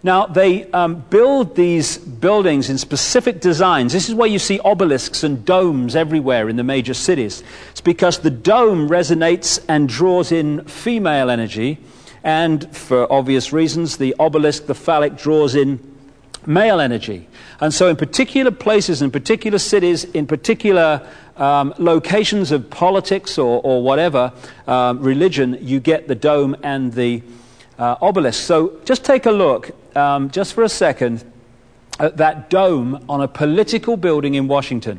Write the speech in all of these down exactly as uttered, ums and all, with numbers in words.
Now, they um, build these buildings in specific designs. This is why you see obelisks and domes everywhere in the major cities. It's because the dome resonates and draws in female energy, and for obvious reasons, the obelisk, the phallic, draws in male energy. And so in particular places, in particular cities, in particular um, locations of politics or, or whatever, um, religion, you get the dome and the uh, obelisk. So just take a look, um, just for a second, at that dome on a political building in Washington.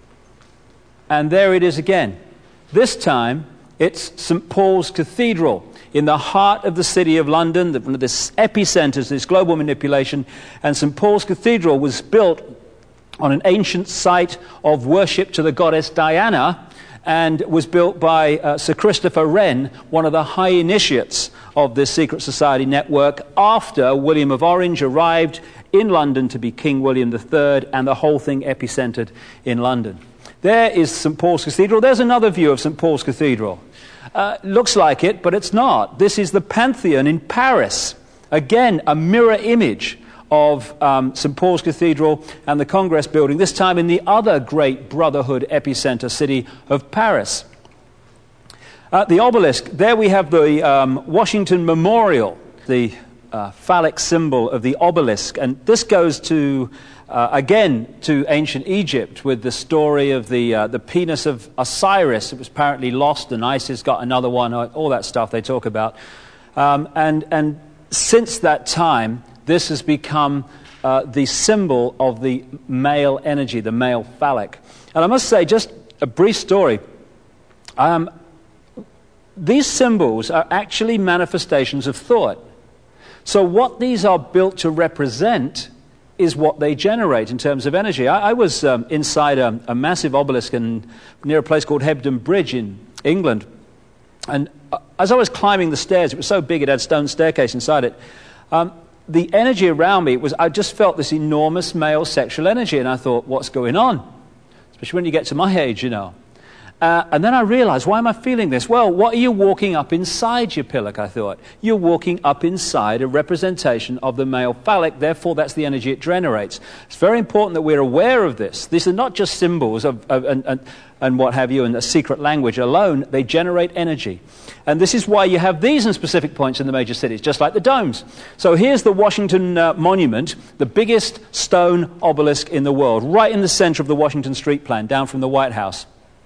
And there it is again. This time, it's Saint Paul's Cathedral, in the heart of the city of London, one of the epicenters of this global manipulation. And Saint Paul's Cathedral was built on an ancient site of worship to the goddess Diana, and was built by uh, Sir Christopher Wren, one of the high initiates of this secret society network, after William of Orange arrived in London to be King William the Third, and the whole thing epicentered in London. There is Saint Paul's Cathedral. There's another view of Saint Paul's Cathedral. Uh, looks like it, but it's not. This is the Pantheon in Paris. Again, a mirror image of um, Saint Paul's Cathedral and the Congress building, this time in the other great Brotherhood epicenter city of Paris. Uh, the obelisk, there we have the um, Washington Memorial, the uh, phallic symbol of the obelisk. And this goes to Uh, again, to ancient Egypt, with the story of the uh, the penis of Osiris. It was apparently lost, and Isis got another one, all that stuff they talk about. Um, and, and since that time, this has become uh, the symbol of the male energy, the male phallic. And I must say, just a brief story. Um, these symbols are actually manifestations of thought. So what these are built to represent is what they generate in terms of energy. I, I was um, inside a, a massive obelisk in, near a place called Hebden Bridge in England. And uh, as I was climbing the stairs, it was so big it had a stone staircase inside it, um, the energy around me, it was I just felt this enormous male sexual energy, and I thought, what's going on? Especially when you get to my age, you know. Uh, and then I realized, why am I feeling this? Well, what are you walking up inside your pillock, I thought? You're walking up inside a representation of the male phallic, therefore that's the energy it generates. It's very important that we're aware of this. These are not just symbols of, of and, and, and what have you, and a secret language alone. They generate energy. And this is why you have these in specific points in the major cities, just like the domes. So here's the Washington uh, Monument, the biggest stone obelisk in the world, right in the center of the Washington Street Plan, down from the White House.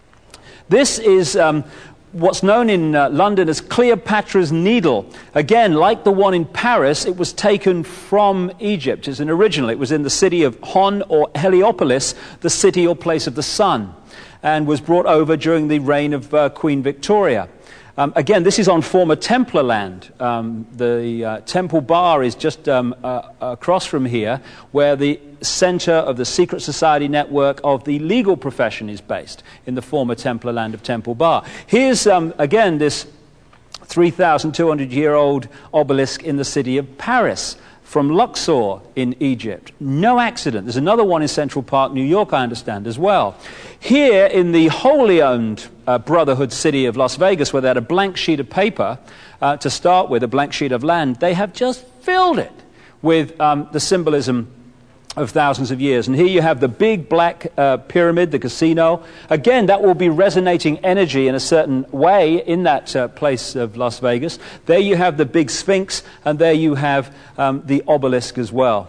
This is um, what's known in uh, London as Cleopatra's Needle. Again, like the one in Paris, it was taken from Egypt. It's an original. It was in the city of Hon or Heliopolis, the city or place of the sun, and was brought over during the reign of uh, Queen Victoria. Um, again, this is on former Templar land. Um, the uh, Temple Bar is just um, uh, across from here, where the center of the secret society network of the legal profession is based, in the former Templar land of Temple Bar. Here's, um, again, this three thousand two hundred year old obelisk in the city of Paris, from Luxor in Egypt. No accident. There's another one in Central Park, New York, I understand, as well. Here in the wholly owned uh, Brotherhood city of Las Vegas, where they had a blank sheet of paper uh, to start with, a blank sheet of land, they have just filled it with um, the symbolism of thousands of years. And here you have the big black uh, pyramid, the casino. Again, that will be resonating energy in a certain way in that uh, place of Las Vegas. There you have the big Sphinx, and there you have um, the obelisk as well.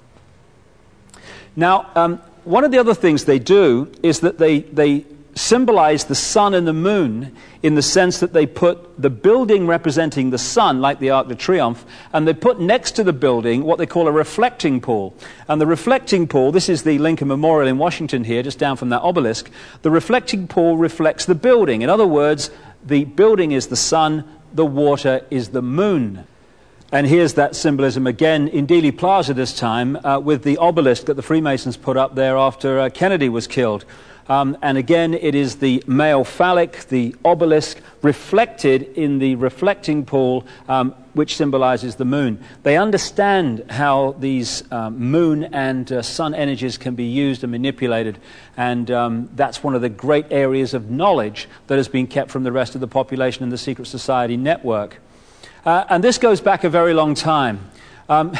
Now, um, one of the other things they do is that they, they symbolize the sun and the moon, in the sense that they put the building representing the sun, like the Arc de Triomphe, and they put next to the building what they call a reflecting pool. And the reflecting pool, this is the Lincoln Memorial in Washington here, just down from that obelisk, the reflecting pool reflects the building. In other words, the building is the sun, the water is the moon. And here's that symbolism again in Dealey Plaza this time, uh, with the obelisk that the Freemasons put up there after uh, Kennedy was killed. Um, and again, it is the male phallic, the obelisk, reflected in the reflecting pool, um, which symbolizes the moon. They understand how these um, moon and uh, sun energies can be used and manipulated, and um, that's one of the great areas of knowledge that has been kept from the rest of the population in the secret society network. Uh, and this goes back a very long time. Um,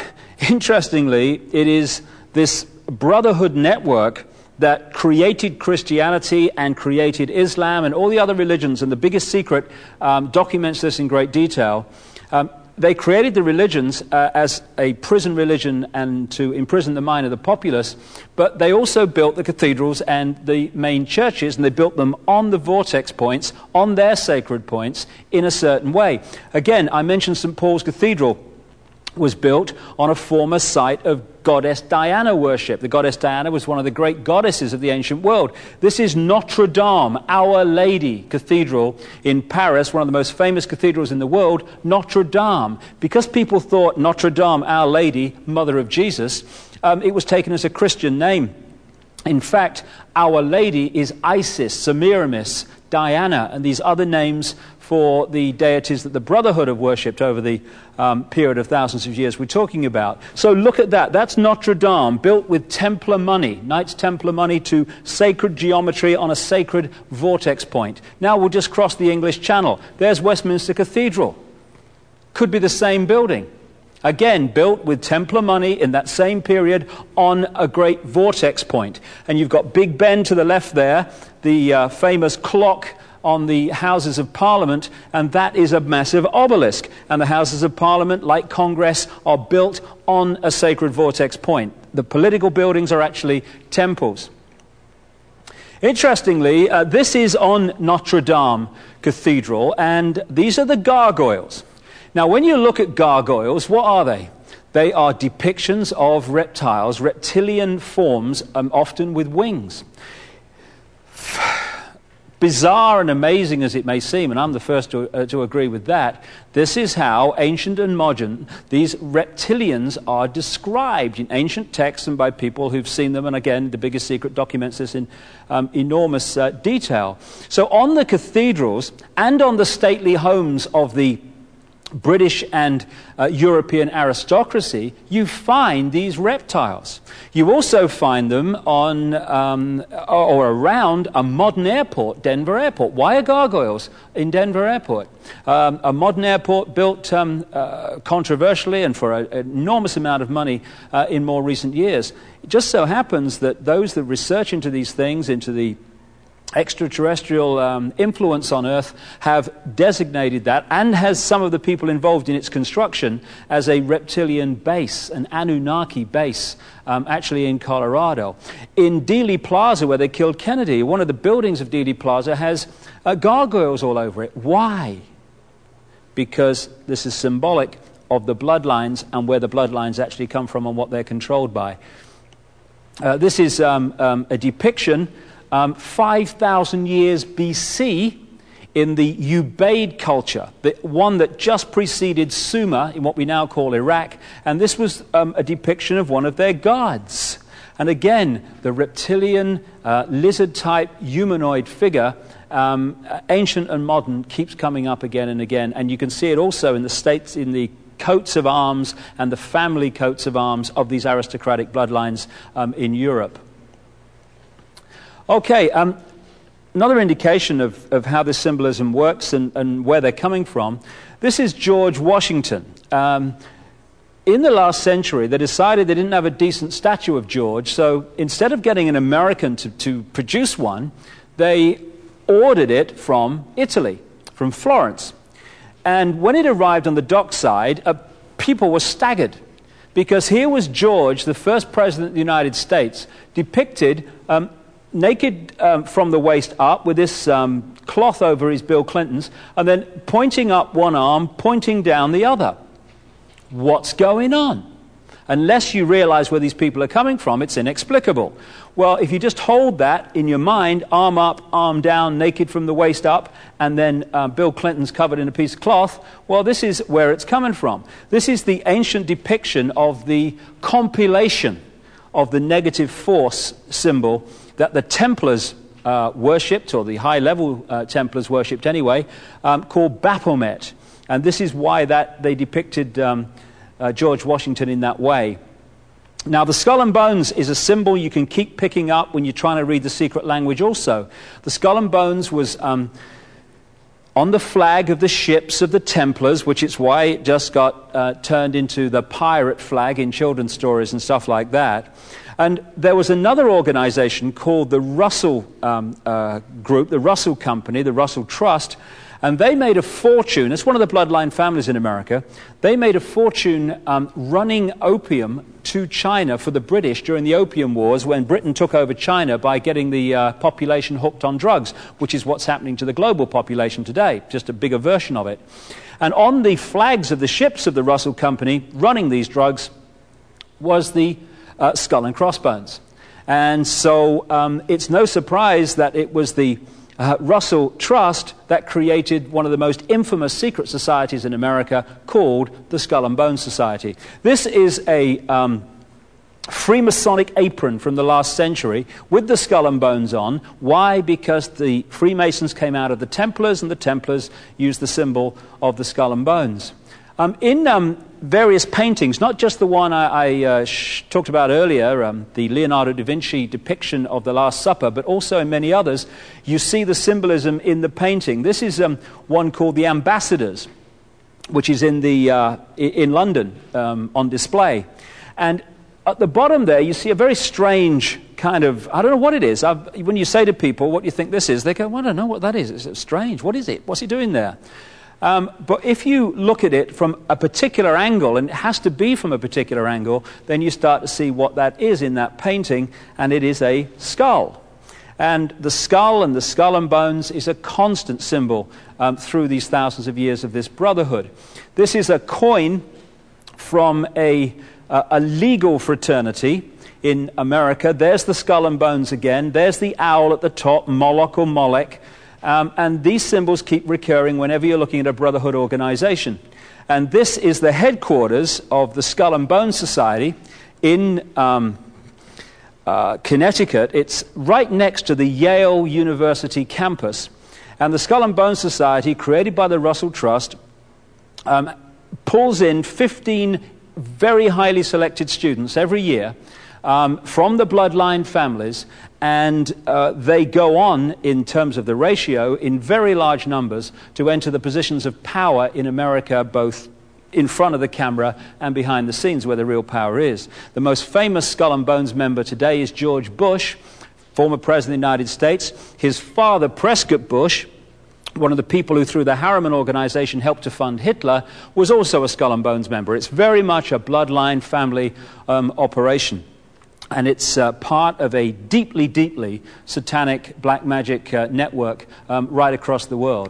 interestingly, it is this brotherhood network that created Christianity and created Islam and all the other religions, and the biggest secret um, documents this in great detail. Um, they created the religions uh, as a prison religion and to imprison the mind of the populace, but they also built the cathedrals and the main churches, and they built them on the vortex points, on their sacred points, in a certain way. Again, I mentioned Saint Paul's Cathedral was built on a former site of goddess Diana worship. The goddess Diana was one of the great goddesses of the ancient world. This is Notre Dame, Our Lady Cathedral in Paris, one of the most famous cathedrals in the world, Notre Dame. Because people thought Notre Dame, Our Lady, Mother of Jesus, um, it was taken as a Christian name. In fact, Our Lady is Isis, Semiramis, Diana, and these other names for the deities that the Brotherhood have worshipped over the um, period of thousands of years we're talking about. So look at that. That's Notre Dame, built with Templar money, Knights Templar money, to sacred geometry on a sacred vortex point. Now we'll just cross the English Channel. There's Westminster Cathedral. Could be the same building. Again, built with Templar money in that same period on a great vortex point. And you've got Big Ben to the left there, the uh, famous clock on the Houses of Parliament, and that is a massive obelisk. And the Houses of Parliament, like Congress, are built on a sacred vortex point. The political buildings are actually temples. Interestingly, uh, this is on Notre Dame Cathedral, and these are the gargoyles. Now, when you look at gargoyles, what are they? They are depictions of reptiles, reptilian forms, um, often with wings. Bizarre and amazing as it may seem, and I'm the first to, uh, to agree with that, this is how, ancient and modern, these reptilians are described in ancient texts and by people who've seen them, and again, The Biggest Secret documents this in um, enormous uh, detail. So on the cathedrals and on the stately homes of the British and uh, European aristocracy, you find these reptiles. You also find them on um, or around a modern airport, Denver Airport. Why are gargoyles in Denver Airport? Um, a modern airport built um, uh, controversially and for a, an enormous amount of money uh, in more recent years. It just so happens that those that research into these things, into the extraterrestrial um, influence on Earth, have designated that, and has some of the people involved in its construction, as a reptilian base, an Anunnaki base, um, actually in Colorado. In Dealey Plaza, where they killed Kennedy, one of the buildings of Dealey Plaza has uh, gargoyles all over it. Why? Because this is symbolic of the bloodlines and where the bloodlines actually come from and what they're controlled by. Uh, this is um, um, a depiction Um, five thousand years B C in the Ubaid culture, the one that just preceded Sumer in what we now call Iraq, and this was um, a depiction of one of their gods. And again, the reptilian, uh, lizard-type humanoid figure, um, ancient and modern, keeps coming up again and again, and you can see it also in the states, in the coats of arms and the family coats of arms of these aristocratic bloodlines um, in Europe. Okay, um, another indication of, of how this symbolism works and, and where they're coming from. This is George Washington. Um, in the last century, they decided they didn't have a decent statue of George, so instead of getting an American to, to produce one, they ordered it from Italy, from Florence. And when it arrived on the dockside, uh, people were staggered, because here was George, the first president of the United States, depicted um, naked um, from the waist up, with this um, cloth over his Bill Clinton's, and then pointing up one arm, pointing down the other. What's going on? Unless you realize where these people are coming from, it's inexplicable. Well, if you just hold that in your mind, arm up, arm down, naked from the waist up, and then uh, Bill Clinton's covered in a piece of cloth, well, this is where it's coming from. This is the ancient depiction of the compilation of the negative force symbol that the Templars uh, worshipped, or the high-level uh, Templars worshipped anyway, um, called Baphomet. And this is why that they depicted um, uh, George Washington in that way. Now, the skull and bones is a symbol you can keep picking up when you're trying to read the secret language also. The skull and bones was um, on the flag of the ships of the Templars, which is why it just got uh, turned into the pirate flag in children's stories and stuff like that. And there was another organization called the Russell um, uh, Group, the Russell Company, the Russell Trust, and they made a fortune. It's one of the bloodline families in America. They made a fortune um, running opium to China for the British during the Opium Wars, when Britain took over China by getting the uh, population hooked on drugs, which is what's happening to the global population today, just a bigger version of it. And on the flags of the ships of the Russell Company running these drugs was the uh, skull and crossbones. And so um, it's no surprise that it was the Uh, Russell Trust that created one of the most infamous secret societies in America, called the Skull and Bones Society. This is a um, Freemasonic apron from the last century with the skull and bones on. Why? Because the Freemasons came out of the Templars, and the Templars used the symbol of the skull and bones. Um, in um, various paintings, not just the one I, I uh, sh- talked about earlier, um, the Leonardo da Vinci depiction of the Last Supper, but also in many others, you see the symbolism in the painting. This is um, one called the Ambassadors, which is in, the, uh, in London um, on display. And at the bottom there, you see a very strange kind of, I don't know what it is. I've, when you say to people, what do you think this is? They go, well, I don't know what that is. It's strange. What is it? What's he doing there? Um, but if you look at it from a particular angle, and it has to be from a particular angle, then you start to see what that is in that painting, and it is a skull. And the skull and the skull and bones is a constant symbol um, through these thousands of years of this brotherhood. This is a coin from a, uh, a legal fraternity in America. There's the skull and bones again. There's the owl at the top, Moloch or Molech. Um, and these symbols keep recurring whenever you're looking at a brotherhood organization. And this is the headquarters of the Skull and Bones Society in um, uh, Connecticut. It's right next to the Yale University campus. And the Skull and Bones Society, created by the Russell Trust, um, pulls in fifteen very highly selected students every year um, from the bloodline families. And uh, they go on, in terms of the ratio, in very large numbers to enter the positions of power in America, both in front of the camera and behind the scenes, where the real power is. The most famous Skull and Bones member today is George Bush, former president of the United States. His father, Prescott Bush, one of the people who, through the Harriman Organization, helped to fund Hitler, was also a Skull and Bones member. It's very much a bloodline family um, operation. And it's uh, part of a deeply, deeply satanic black magic uh, network um, right across the world.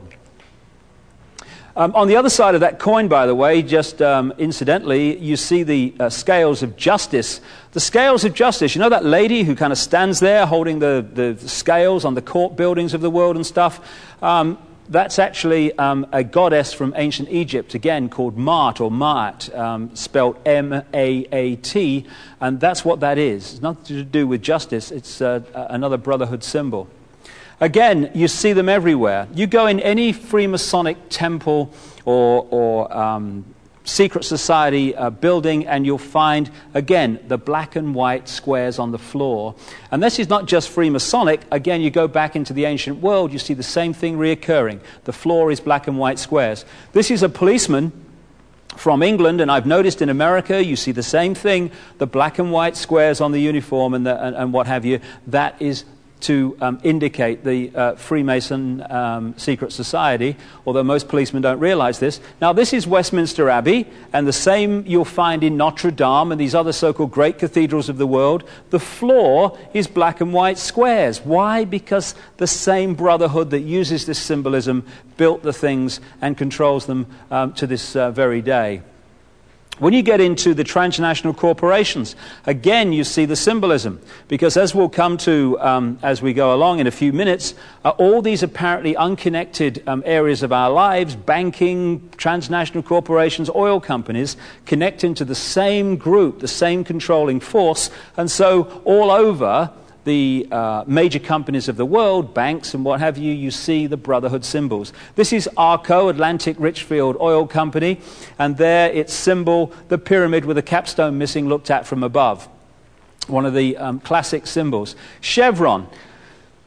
Um, on the other side of that coin, by the way, just um, incidentally, you see the uh, scales of justice. The scales of justice, you know that lady who kind of stands there holding the, the, the scales on the court buildings of the world and stuff? Um, That's actually um, a goddess from ancient Egypt, again, called Maat, or Maat, um, spelled M A A T, and that's what that is. It's nothing to do with justice. It's uh, another brotherhood symbol. Again, you see them everywhere. You go in any Freemasonic temple or, or um, secret society uh, building, and you'll find, again, the black and white squares on the floor. And this is not just Freemasonic. Again, you go back into the ancient world, you see the same thing reoccurring. The floor is black and white squares. This is a policeman from England, and I've noticed in America, you see the same thing, the black and white squares on the uniform and, the, and, and what have you. That is to um, indicate the uh, Freemason um, secret society, although most policemen don't realize this. Now, this is Westminster Abbey, and the same you'll find in Notre Dame and these other so-called great cathedrals of the world. The floor is black and white squares. Why? Because the same brotherhood that uses this symbolism built the things and controls them um, to this uh, very day. When you get into the transnational corporations, again, you see the symbolism. Because as we'll come to um, as we go along in a few minutes, uh, all these apparently unconnected um, areas of our lives, banking, transnational corporations, oil companies, connect into the same group, the same controlling force. And so all over the uh, major companies of the world, banks and what have you, you see the brotherhood symbols. This is ARCO, Atlantic Richfield Oil Company, and there its symbol, the pyramid with a capstone missing, looked at from above. One of the um, classic symbols. Chevron.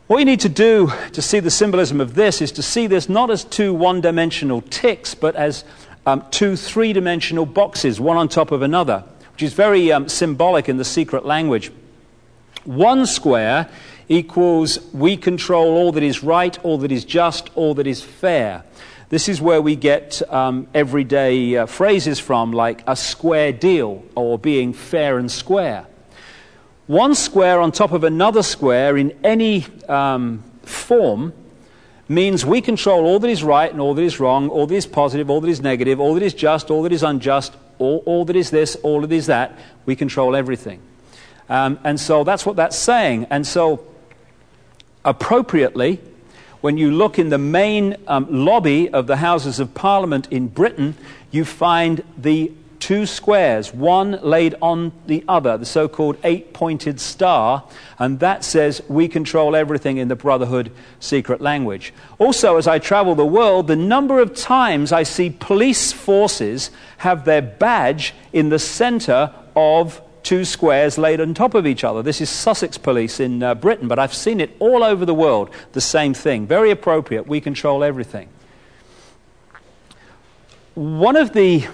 What you need to do to see the symbolism of this is to see this not as two one-dimensional ticks, but as um, two three-dimensional boxes, one on top of another, which is very um, symbolic in the secret language. One square equals we control all that is right, all that is just, all that is fair. This is where we get um, everyday uh, phrases from, like a square deal or being fair and square. One square on top of another square in any um, form means we control all that is right and all that is wrong, all that is positive, all that is negative, all that is just, all that is unjust, all, all that is this, all that is that. We control everything. Um, and so that's what that's saying. And so appropriately, when you look in the main um, lobby of the Houses of Parliament in Britain, you find the two squares, one laid on the other, the so-called eight-pointed star, and that says we control everything in the Brotherhood secret language. Also, as I travel the world, the number of times I see police forces have their badge in the center of two squares laid on top of each other. This is Sussex Police in uh, Britain, but I've seen it all over the world, the same thing. Very appropriate. We control everything. One of the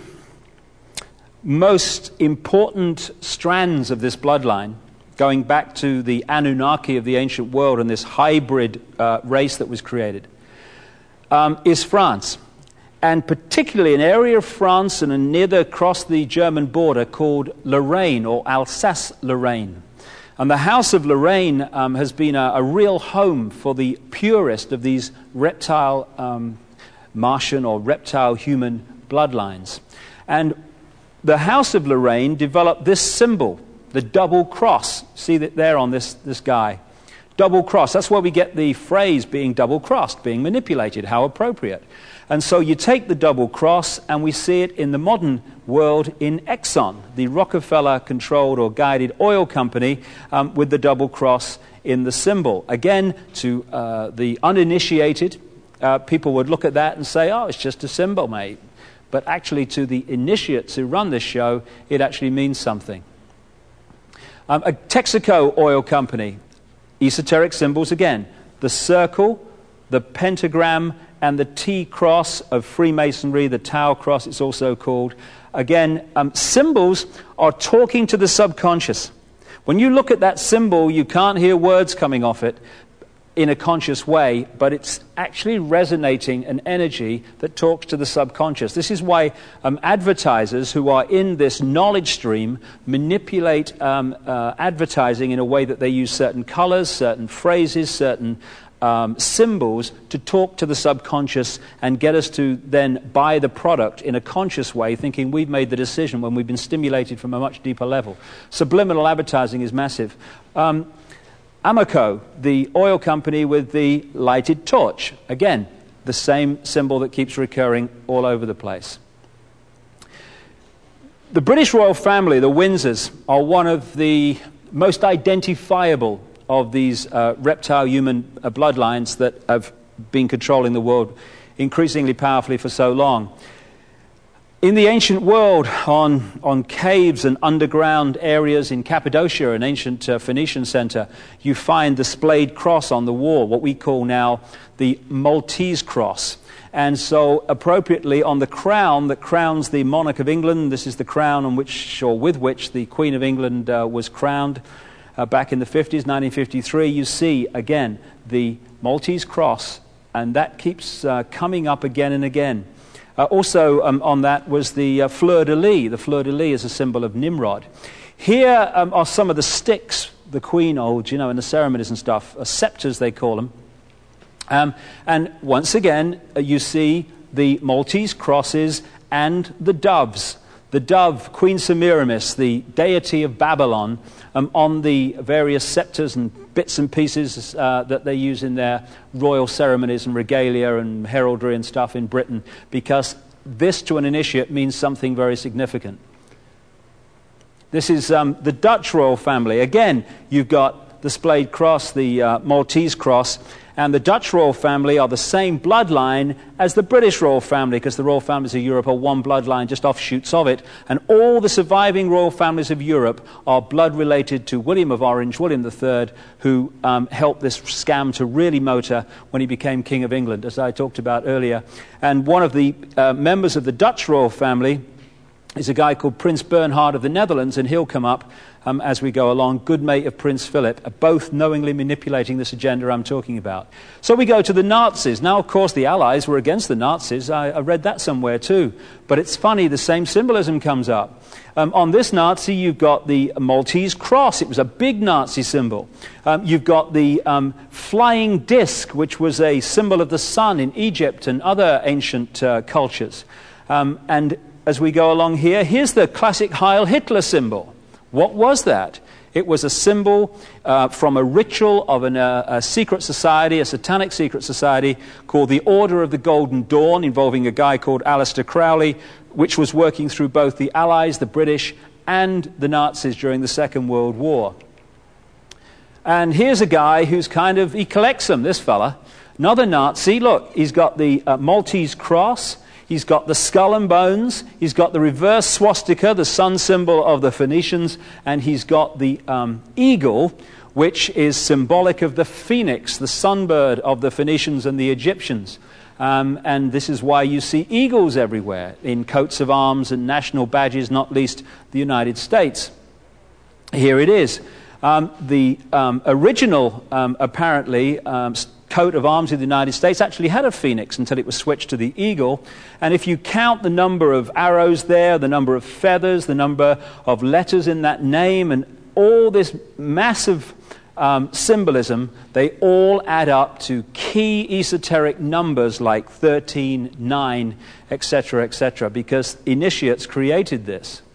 most important strands of this bloodline, going back to the Anunnaki of the ancient world and this hybrid uh, race that was created, um, is France. And particularly an area of France and near the, across the German border called Lorraine, or Alsace-Lorraine. And the House of Lorraine um, has been a, a real home for the purest of these reptile, um, Martian or reptile-human bloodlines. And the House of Lorraine developed this symbol, the double cross. See that there on this, this guy. Double cross. That's where we get the phrase being double-crossed, being manipulated. How appropriate. And so you take the double cross, and we see it in the modern world in Exxon, the Rockefeller-controlled or guided oil company, um, with the double cross in the symbol. Again, to uh, the uninitiated, uh, people would look at that and say, oh, it's just a symbol, mate. But actually, to the initiates who run this show, it actually means something. Um, a Texaco oil company, esoteric symbols again. The circle, the pentagram, and the T-cross of Freemasonry, the Tau cross it's also called. Again, um, symbols are talking to the subconscious. When you look at that symbol, you can't hear words coming off it in a conscious way, but it's actually resonating an energy that talks to the subconscious. This is why um, advertisers who are in this knowledge stream manipulate um, uh, advertising in a way that they use certain colors, certain phrases, certain Um, symbols to talk to the subconscious and get us to then buy the product in a conscious way, thinking we've made the decision when we've been stimulated from a much deeper level. Subliminal advertising is massive. Um, Amoco, the oil company with the lighted torch. Again, the same symbol that keeps recurring all over the place. The British royal family, the Windsors, are one of the most identifiable of these uh, reptile-human uh, bloodlines that have been controlling the world increasingly powerfully for so long. In the ancient world, on, on caves and underground areas in Cappadocia, an ancient uh, Phoenician center, you find the splayed cross on the wall, what we call now the Maltese cross. And so, appropriately, on the crown that crowns the monarch of England, this is the crown on which, or with which, the Queen of England uh, was crowned, Uh, back in the fifties, nineteen fifty-three, you see, again, the Maltese cross, and that keeps uh, coming up again and again. Uh, also um, on that was the uh, fleur-de-lis. The fleur-de-lis is a symbol of Nimrod. Here um, are some of the sticks the Queen holds, you know, in the ceremonies and stuff, uh, scepters they call them. Um, and once again, uh, you see the Maltese crosses and the doves. The dove, Queen Semiramis, the deity of Babylon, um, on the various scepters and bits and pieces uh, that they use in their royal ceremonies and regalia and heraldry and stuff in Britain, because this to an initiate means something very significant. This is um, the Dutch royal family. Again, you've got the splayed cross, the uh, Maltese cross, And the Dutch royal family are the same bloodline as the British royal family, because the royal families of Europe are one bloodline, just offshoots of it. And all the surviving royal families of Europe are blood related to William of Orange, William the Third, who um, helped this scam to really motor when he became King of England, as I talked about earlier. And one of the uh, members of the Dutch royal family is a guy called Prince Bernhard of the Netherlands, and he'll come up um, as we go along, good mate of Prince Philip, both knowingly manipulating this agenda I'm talking about. So we go to the Nazis. Now, of course, the Allies were against the Nazis. I, I read that somewhere too. But it's funny, the same symbolism comes up. Um, on this Nazi, you've got the Maltese cross. It was a big Nazi symbol. Um, you've got the um, flying disc, which was a symbol of the sun in Egypt and other ancient uh, cultures. Um, and as we go along here, here's the classic Heil Hitler symbol. What was that? It was a symbol uh, from a ritual of an, uh, a secret society, a satanic secret society called the Order of the Golden Dawn, involving a guy called Aleister Crowley, which was working through both the Allies, the British, and the Nazis during the Second World War. And here's a guy who's kind of, he collects them, this fella. Another Nazi, look, he's got the uh, Maltese cross. He's got the skull and bones, he's got the reverse swastika, the sun symbol of the Phoenicians, and he's got the um, eagle, which is symbolic of the phoenix, the sunbird of the Phoenicians and the Egyptians. Um, and this is why you see eagles everywhere, in coats of arms and national badges, not least the United States. Here it is. Um, the um, original, um, apparently, um, coat of arms of the United States actually had a phoenix until it was switched to the eagle. And if you count the number of arrows there, the number of feathers, the number of letters in that name, and all this massive um, symbolism, they all add up to key esoteric numbers like thirteen, nine, et cetera, et cetera, because initiates created this.